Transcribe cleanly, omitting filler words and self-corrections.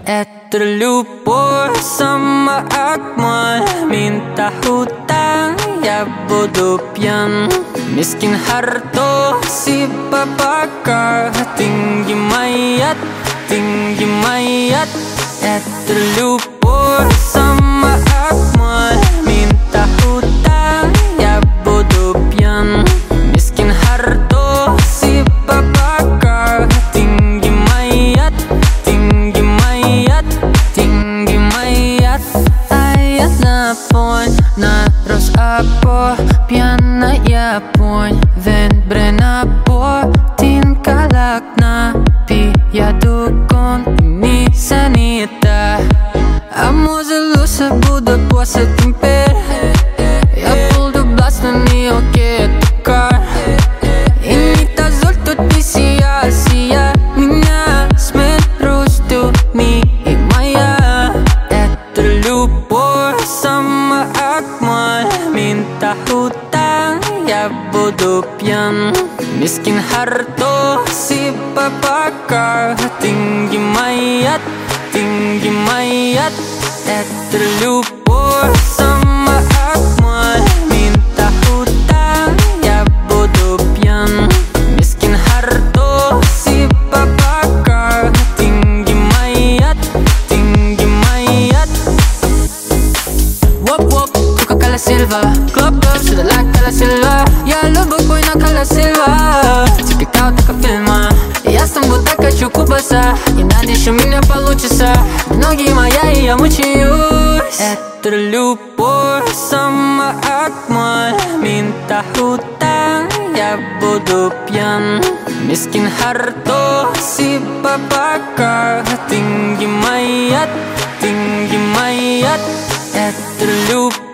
Это любовь сама Акмаль. Minta hutang, я буду пьян. Miskin harto, si babakar. Tinggi mayat, tinggi mayat. Это любовь сама Акмаль. Minta hutang, я буду пьян. Miskin harto, si babakar. Tinggi mayat, tinggi mayat, tinggi mayat. Aят на понь, на Росапо. Пьяная понь, венбре на по. Tinkalak na piyado con mi sanita. Amor se buda poasa timper. Я буду бластно не окей токар. Имита золото ти сия, сия меня сметросту ми и моя. Это любовь сама Акмаль. Minta hutang, я буду пьян. Miskin harto, si babakar. Tinggi mayat, tinggi mayat. Это любовь сама Акмаль. Minta hutang, я буду пьян. Miskin harto, si babakar. Tinggi mayat, tinggi mayat. Wop wop, Coca-Cola Silva. Club club, sudah like Cola Silva. Я любой бой на Cola Silva. Тебе кого только фильма. Я сам вот так хочу кубаса. И надеюсь, у меня получится. Ноги моя, и я мучаюсь. Это любовь сама Акмаль. Minta hutang, я буду пьян. Miskin harto, si babakar. Tinggi mayat, tinggi mayat. Это любовь